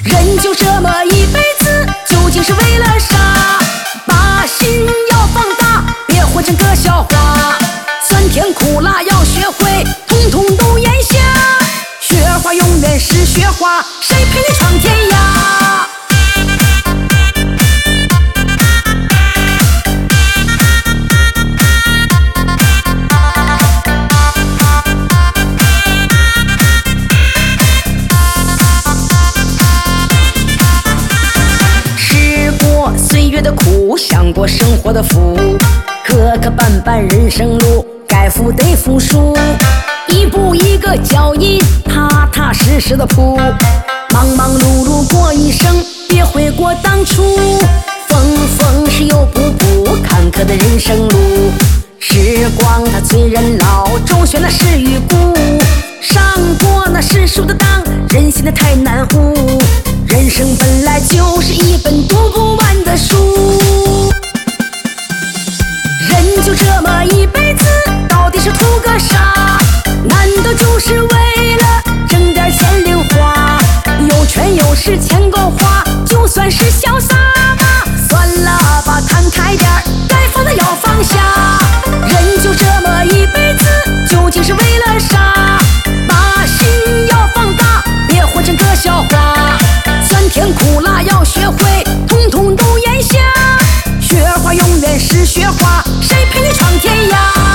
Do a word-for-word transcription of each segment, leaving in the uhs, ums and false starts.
人就这么一辈子，究竟是为了啥？把心要放大，别活成个笑话。酸甜苦辣要学会，统统都咽下。雪花永远是雪花，谁陪你闯天涯？岁月的苦，享过生活的福，磕磕绊绊人生路，该服得服输，一步一个脚印，踏踏实实的铺，忙忙碌碌过一生，别悔过当初。风风是又不补，坎坷的人生路，时光它催人老，周旋的是与故，上过那世俗的当，人心的太难悟。人生本来就是一本读不完的书，人就这么一辈子，到底是图个啥？难道就是为了挣点钱零花？有权有势钱够花，就算是潇洒吗？算了吧，看开点，该放的要放下。人就这么一辈子，究竟是为了啥？把心要放大，别活成个笑话。酸甜苦辣要学会，统统都咽下。雪花永远是雪花，谁陪你闯天涯？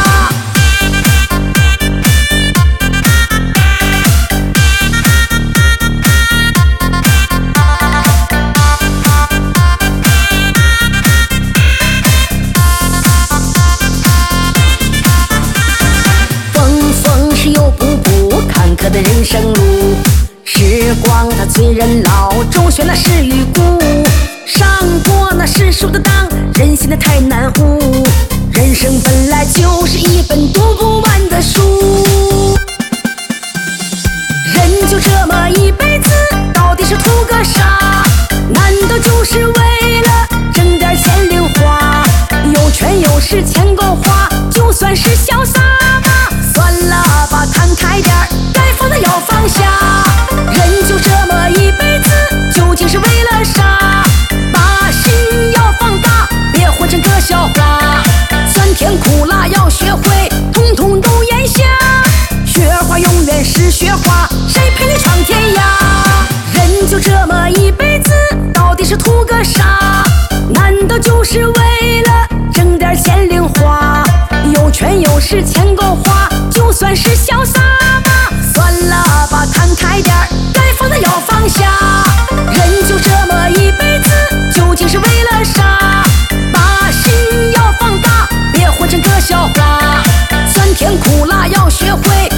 风风是又不补，坎坷的人生路，时光它催人老，周旋那是与故，上过那世俗的当，人心的太难悟。人生本来就是一本读不完的书，人就这么一辈子，到底是图个啥？难道就是为了挣点钱零花？有权有势钱够花，就算是潇洒吗？算了吧，看开点，该放的要放下。人就这么一辈子，究竟是为了啥？把心要放大，别活成个笑话。酸甜苦辣要学会，统统都咽下。雪花永远是雪花，谁陪你闯天涯？人就这么一辈子，到底是图个啥？难道就是为了挣点钱零花？有权有势钱够花，就算是潇洒吗？算了吧，看开点，该放的要放下。人就这么一辈子，究竟是为了啥？把心要放大，别活成个笑话。酸甜苦辣要学会，